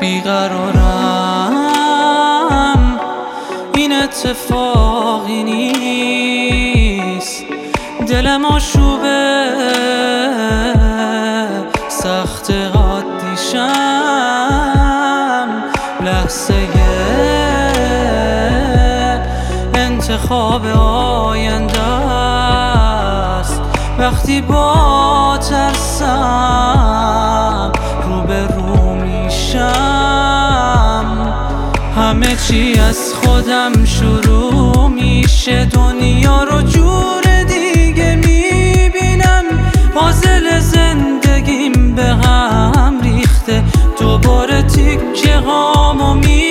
بیقرارم، این اتفاقی نیست. دلم آشوبه، سخت عادیشم. لحظه انتخاب آینده است، وقتی با ترسم روبرو میشم. همه چی از خودم شروع میشه، دنیا رو جور دیگه میبینم. پازل زندگیم به هم ریخته، دوباره تیکه هامو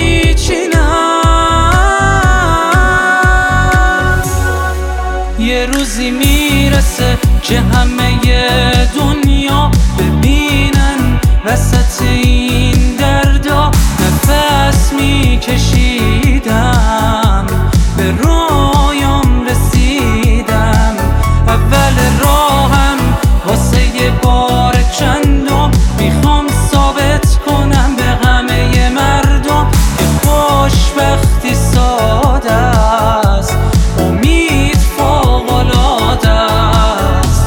میچینم. یه روزی میرسه که همه دنیا ببینن وسط این دردا نفس میکشیدم. به رویام رسیدم، اول راهم واسه یه بار چندم. میخوام ثابت کنم به همه مردم که خوشبختی ساده است، امید فوق‌العاده است.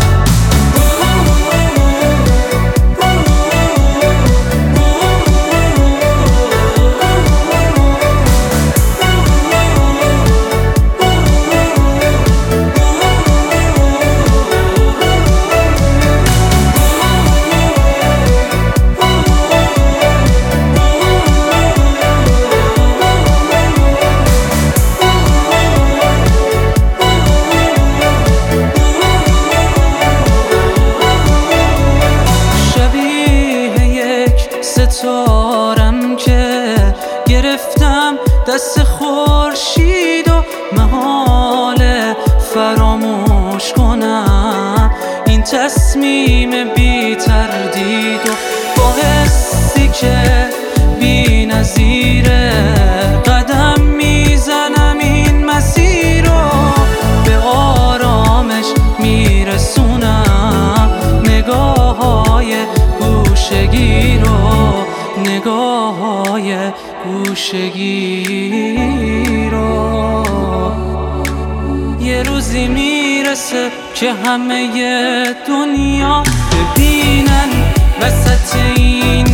ستارم که گرفتم دست خورشید و محاله فراموش کنم این تصمیم بی تردید و با حسی که بی نظیره. قدم میزنم این مسیر رو به آرامش میرسونم. نگاه‌های گوشگی رو، نگاه‌های گوشگی رو. یه روزی میرسه که همه دنیا ببینن وسط این